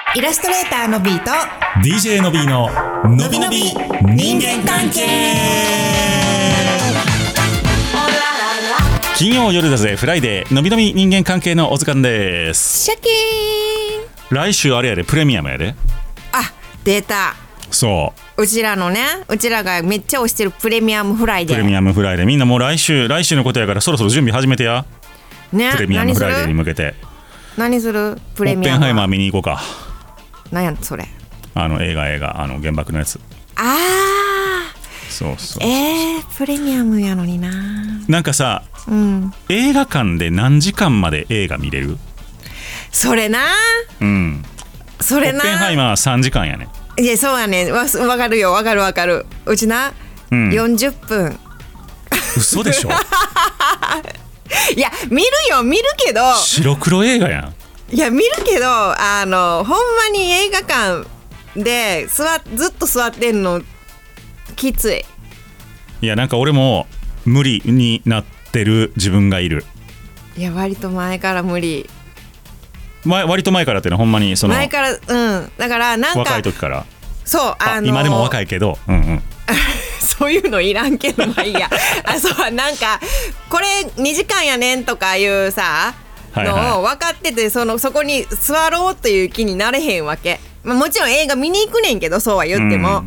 イラストレーターのビーと DJ のビーののびのび人間関係。金曜夜だぜフライデー、のびのび人間関係のお時間です。 シャキーン。 来週あれやで、プレミアムやで。 あ、出た。 そううちらのね、うちらがめっちゃ推してるプレミアムフライデー。 プレミアムフライデー、みんなもう来週のことやからそろそろ準備始めてや、ね、プレミアムフライデーに向けて。 何するプレミアム。 オッペンハイマー見に行こうか。 何やそれ。 映画原爆のやつ。そうプレミアムやのにな。 なんかさ、映画館で何時間まで映画見れる？ それな。それな。 オッペンハイマー3時間やね。 いや、そうやね。わかるよ、わかる。うちな、40分。 嘘でしょ。 いや、見るけど。 白黒映画やん。 いや、見るけど、ほんまに映画館でずっと座ってんのきつい。 いや、なんか俺も無理になってる自分がいる。 いや、割と前から無理。 割と前からっていうのはほんまにその前から、だからなんか若い時から。 そう、 今でも若いけど、 そういうのいらんけど、まあいいや。そう、なんかこれ2時間やねんとかいうさのを分かってて、そこに座ろうという気になれへんわけ。もちろん映画見に行くねんけど、そうは言っても、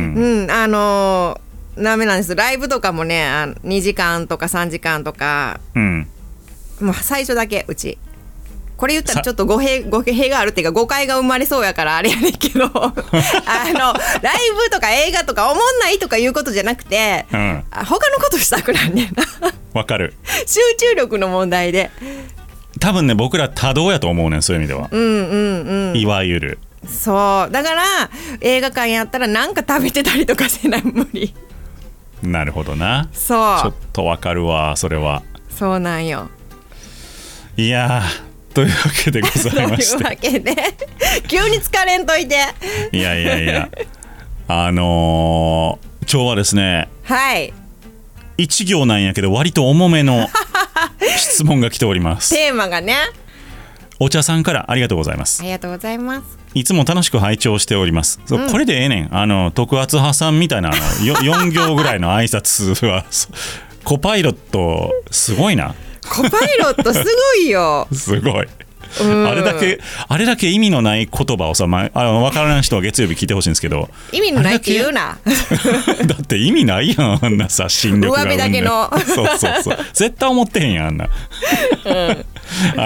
ダメなんです。ライブとかもね、2時間とか3時間とか、もう最初だけうち。これ言ったらちょっと語弊があるっていうか、誤解が生まれそうやからあれやねんけどライブとか映画とかおもんないとかいうことじゃなくて、他のことしたくなんねんな。 わかる。 集中力の問題で。 多分ね、僕ら多動やと思うねん、そういう意味では。いわゆるそうだから、映画館やったらなんか食べてたりとかせない無理。 なるほどな。 そう、 ちょっとわかるわ、それは。 そうなんよ。 いやというわけでございましてというわけで急に疲れんといて。 いや今日はですね、 はい、 1行なんやけど割と重めの質問が来ております。 テーマがね、 お茶さんからありがとうございます。 ありがとうございます。 いつも楽しく拝聴しております。これでええねん。特厚派さんみたいな4行ぐらいの挨拶はコパイロットすごいな。 コパイロットすごいよ。 すごい。あれだけ意味のない言葉をさ、分からん人は月曜日聞いてほしいんですけど、 意味のないって言うな。 だって意味ないやん、あんなさ、心力が上辺だけのそう絶対思ってへんやん、あんな。はい、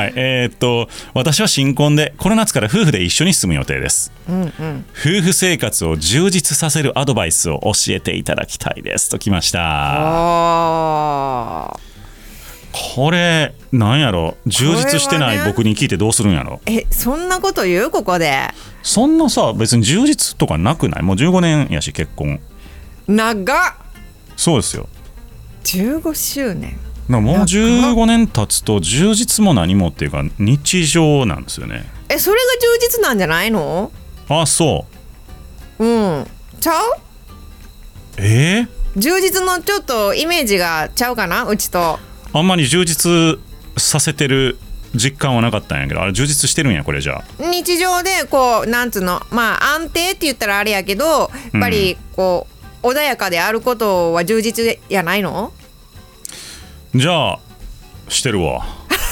私は新婚でこの夏から夫婦で一緒に住む予定です。夫婦生活を充実させるアドバイスを教えていただきたいですときました。これなんやろ、充実してない僕に聞いてどうするんやろ。 そんなこと言う？ここでそんなさ、別に充実とかなくない？もう15年やし、結婚長っ。 そうですよ、 15周年。 もう15年経つと充実も何もっていうか日常なんですよね。 それが充実なんじゃないの？ あ、そう。 ちゃう？充実のちょっとイメージがちゃうかな、うちと。 あんまり充実させてる実感はなかったんやけど、あれ充実してるんや、これじゃあ。 日常でこう、なんつうの、安定って言ったらあれやけど、やっぱりこう、穏やかであることは充実やないの？ じゃあしてるわ。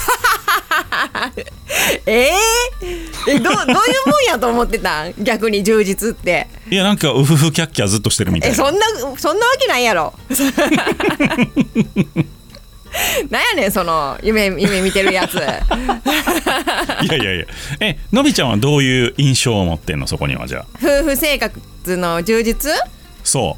どういうもんやと思ってたん？逆に充実って。いや、なんかウフフキャッキャずっとしてるみたいな。 そんなわけないやろ。なんやねん、その夢見てるやつ。いやのびちゃんはどういう印象を持ってんの、そこには。じゃあ夫婦生活の充実。 そう。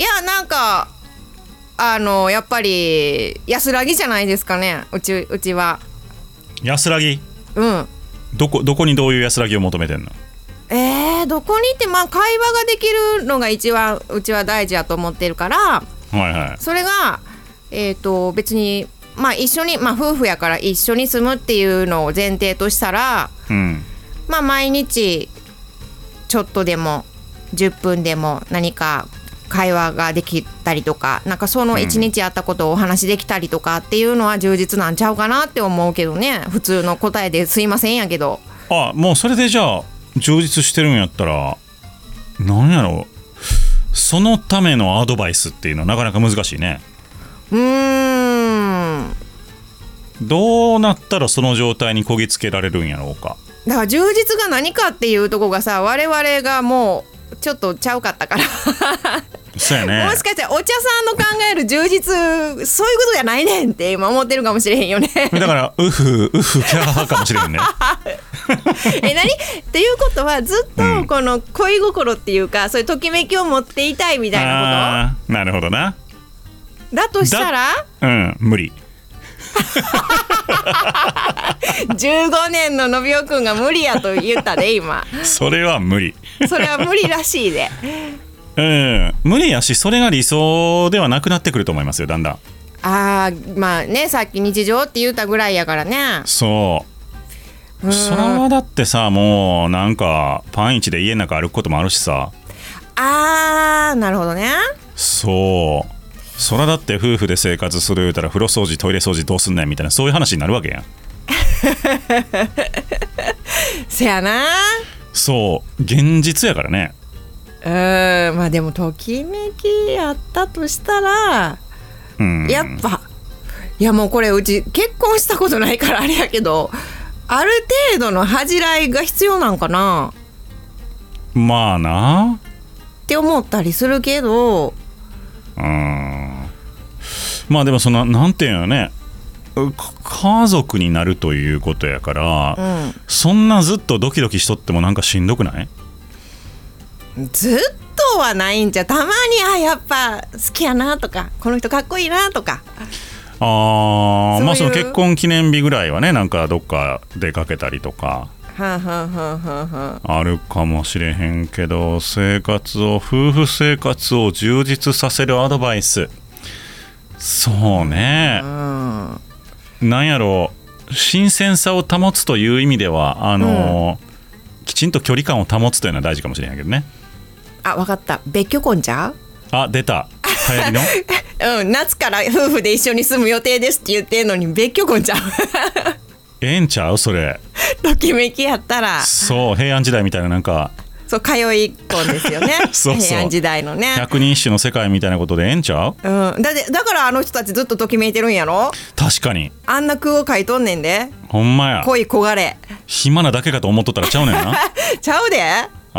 いや、なんかやっぱり安らぎじゃないですかね、うちは。 安らぎ。どこにどういう安らぎを求めてんの？ どこにって、会話ができるのがうちは大事やと思ってるから、それが別に一緒に、夫婦やから一緒に住むっていうのを前提としたら、毎日ちょっとでも10分でも何か会話ができたりとか、なんかその一日あったことをお話できたりとかっていうのは充実なんちゃうかなって思うけどね。普通の答えですいませんやけど。 もうそれでじゃあ充実してるんやったらなんやろそのためのアドバイスっていうのはなかなか難しいね。どうなったらその状態にこぎつけられるんやろうか。 だから充実が何かっていうとこがさ我々がもうちょっとちゃうかったからそうやね。 もしかしたらお茶さんの考える充実そういうことじゃないねんって今思ってるかもしれへんよねだからウフキャーかもしれへんね何っていうことはずっとこの恋心っていうか、そういうときめきを持っていたいみたいなこと。なるほどな。 だとしたら無理 15年ののびおくんが無理やと言ったで今それは無理それは無理らしいで無理やしそれが理想ではなくなってくると思いますよだんだん。 まあねさっき日常って言ったぐらいやからね。 そうそれはだってさもうなんかパンイチで家の中歩くこともあるしさ。 なるほどね。 そうそらだって夫婦で生活する言うたら風呂掃除トイレ掃除どうすんねんみたいなそういう話になるわけやんせやな。 そう現実やからね。 まあでもときめきやったとしたらやっぱいやもうこれうち結婚したことないからあれやけどある程度の恥じらいが必要なんかな。 まあなって思ったりするけどまあでもそのなんていうのね家族になるということやから、そんなずっとドキドキしとってもなんかしんどくない？ ずっとはないんじゃたまにやっぱ好きやなとかこの人かっこいいなとかまあその結婚記念日ぐらいはねなんかどっか出かけたりとかあるかもしれへんけど夫婦生活を充実させるアドバイスそうねなんやろ新鮮さを保つという意味ではきちんと距離感を保つというのは大事かもしれないけどね。 分かった別居婚ちゃう？ 出た流行りの夏から夫婦で一緒に住む予定ですって言ってんのに別居婚ちゃうえんちゃうそれときめきやったらそう平安時代みたいななんかそう通い婚ですよねそう平安時代のね百人一首の世界みたいなことでええんちゃう？ だからあの人たちずっとときめいてるんやろ。 確かにあんな句を書いとんねんで。 ほんまや恋焦がれ暇なだけかと思っとったらちゃうねんなちゃうで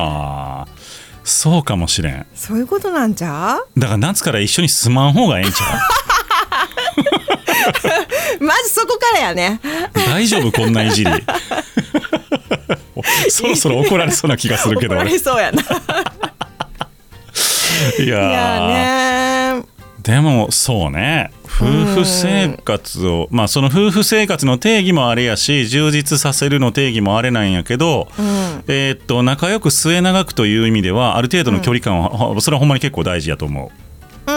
そうかもしれん。 そういうことなんちゃう？ だから夏から一緒に住まん方がええんちゃうまずそこからやね。 大丈夫こんないじりそろそろ怒られそうな気がするけど怒られそうやないやねでもそうね夫婦生活をその夫婦生活の定義もあれやし充実させるの定義もあれなんやけど、仲良く末永くという意味ではある程度の距離感は、それはほんまに結構大事やと思う。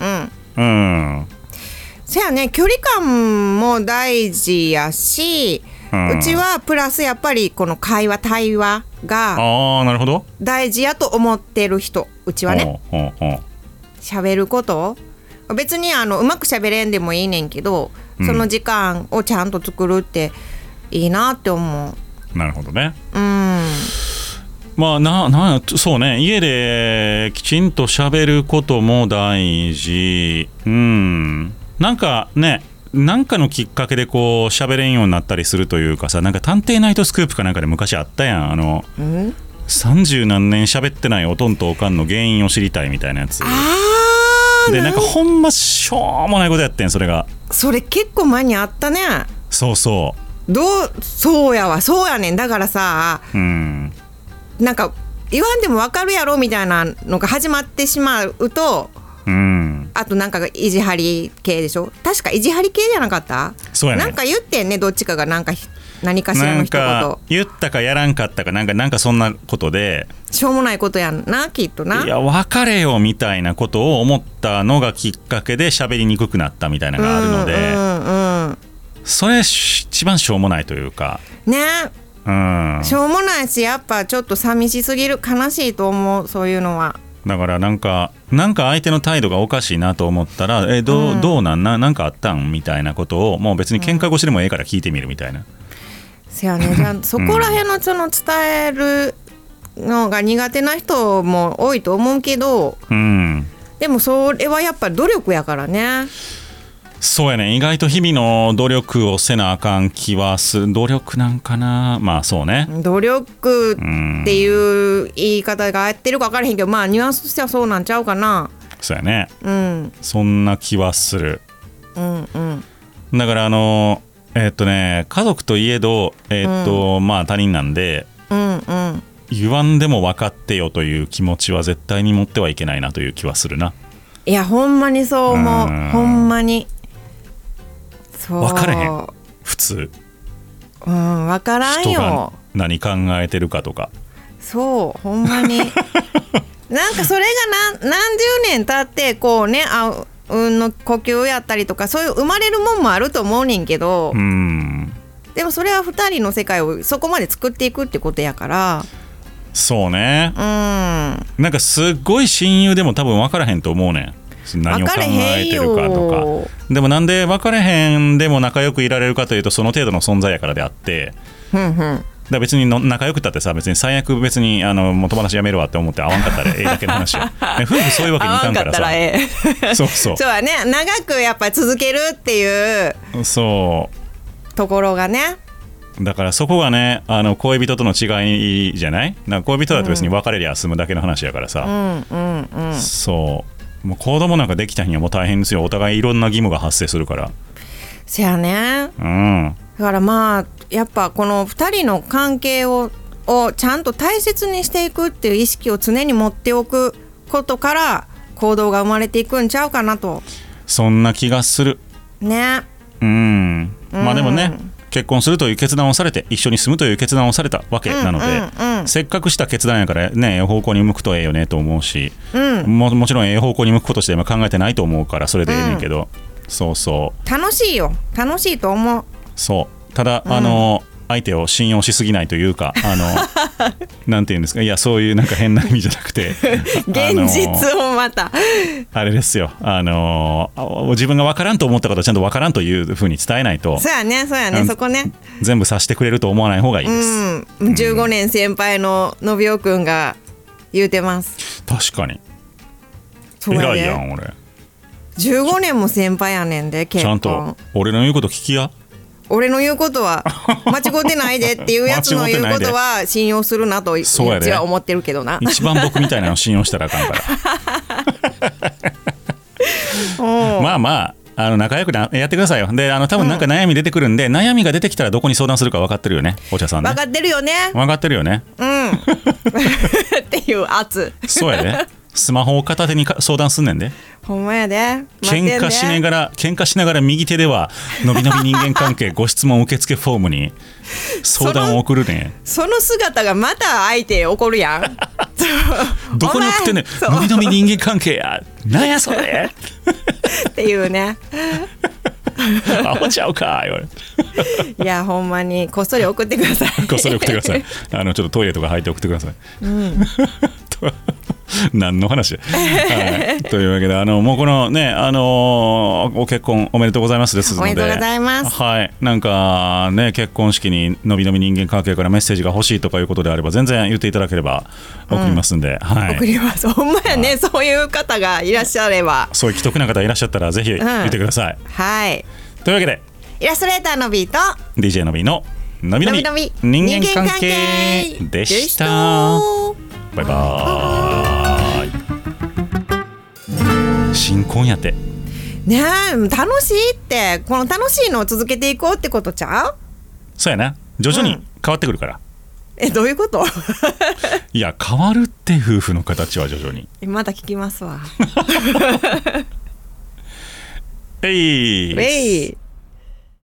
そやね距離感も大事やし、うちはプラスやっぱりこの対話がなるほど大事やと思ってる人うちはね喋ること別にうまく喋れんでもいいねんけど、その時間をちゃんと作るっていいなって思う。 なるほどね。そうね家できちんと喋ることも大事。なんかねなんかのきっかけでこう喋れんようになったりするというかさなんか探偵ナイトスクープかなんかで昔あったやん30何年喋ってないおとんとおかんの原因を知りたいみたいなやつでなんかほんましょうもないことやってんそれ結構前にあったね。そうやわそうやねんだからさなんか言わんでも分かるやろみたいなのが始まってしまうとあとなんか意地張り系でしょ。確か意地張り系じゃなかった？そうやね。 なんか言ってんねどっちかが何かしらの一言言ったかやらんかったかなんかそんなことでしょうもないことやんなきっとな。 いや別れよみたいなことを思ったのがきっかけで喋りにくくなったみたいなのがあるので、それ一番しょうもないというかねしょうもないしやっぱちょっと寂しすぎる悲しいと思うそういうのは。 だからなんか相手の態度がおかしいなと思ったらどうなんかあったんみたいなことをもう別に喧嘩越しでもええから聞いてみるみたいな。 せやねじゃあそこら辺のその伝えるのが苦手な人も多いと思うけど、でもそれはやっぱ努力やからね。 そうやね、意外と日々の努力をせなあかん気はする。努力なんかな、まあそうね、 努力っていう言い方が合ってるか分からへんけど、まあニュアンスとしてはそうなんちゃうかな。 そうやね、そんな気はする。だから家族といえどまあ他人なんで、言わんでも分かってよという気持ちは絶対に持ってはいけないなという気はするな。 いやほんまにそう思う。ほんまにそう分からへん普通。 分からんよ、 人が何考えてるかとか。 そうほんまになんかそれが何十年経ってこうね、の呼吸やったりとかそういう生まれるもんもあると思うねんけど、でもそれは2人の世界をそこまで作っていくってことやから。 そうね、なんかすっごい親友でも多分分からへんと思うねん、何を考えてるかとか。でもなんで分かれへんでも仲良くいられるかというと、その程度の存在やからであって、だから別に仲良くったってさ、別に最悪別にもう友達やめるわって思って会わんかったらええだけの話よ夫婦そういうわけにいかんからさそうやね、長くやっぱり続けるっていうところがね。 だからそこがね、恋人との違いじゃない。なんか恋人だと別に別れりゃ済むだけの話やからさ、そうもう子供なんかできた日にはもう大変ですよ。お互いいろんな義務が発生するから。 せやね、だからまあやっぱこの2人の関係をちゃんと大切にしていくっていう意識を常に持っておくことから行動が生まれていくんちゃうかなと。 そんな気がするね。まあでもね、結婚するという決断をされて一緒に住むという決断をされたわけなので、せっかくした決断やからね、ええ方向に向くとええよねと思うし、もちろんええ方向に向くことして今考えてないと思うからそれでええねんけど、そうそう楽しいよ、楽しいと思う。 そうただ相手を信用しすぎないというかなんていうんですか、いやそういうなんか変な意味じゃなくて現実をまたあれですよ、自分が分からんと思ったことはちゃんと分からんというふうに伝えないと。 そうやねそこね、 全部察してくれると思わない方がいいです。 15年先輩ののびおくんが言うてます。 確かに偉いやん。俺 15年も先輩やねんで。結婚ちゃんと俺の言うこと聞きや。 俺の言うことは間違ってないでっていうやつの言うことは信用するなとうちは思ってるけどな。 一番僕みたいなの信用したらあかんからまあまあ仲良くやってくださいよ。で多分なんか悩み出てくるんで、悩みが出てきたらどこに相談するか分かってるよね、お茶さんね。 分かってるよね。 分かってるよね。 っていう圧。 そうやで、スマホを片手に相談すんねんで。 ほんまやで。 喧嘩しながら右手ではのびのび人間関係ご質問受付フォームに相談を送るね。 その姿がまた相手怒るやんどこに送ってんねん、のびのび人間関係や、なんやそれっていうねアホちゃうか言われいやほんまにこっそり送ってくださいこっそり送ってください。ちょっとトイレとか入って送ってください。何の話、というわけでもうこのねご結婚おめでとうございますですので、 おめでとうございます。 はい、なんかね結婚式にのびのび人間関係からメッセージが欲しいとかいうことであれば全然言っていただければ送りますんで、 送ります。ほんまやね、そういう方がいらっしゃれば、 そういう既得な方いらっしゃったらぜひ言ってください。 はい。 というわけでイラストレーターのびーと DJ のびののびのび人間関係でした。バイバーイ。新婚やってねえ、楽しいってこの楽しいのを続けていこうってことちゃう？ そうやな、徐々に変わってくるから、 どういうこと？ いや変わるって夫婦の形は徐々に。 また聞きますわ。 えい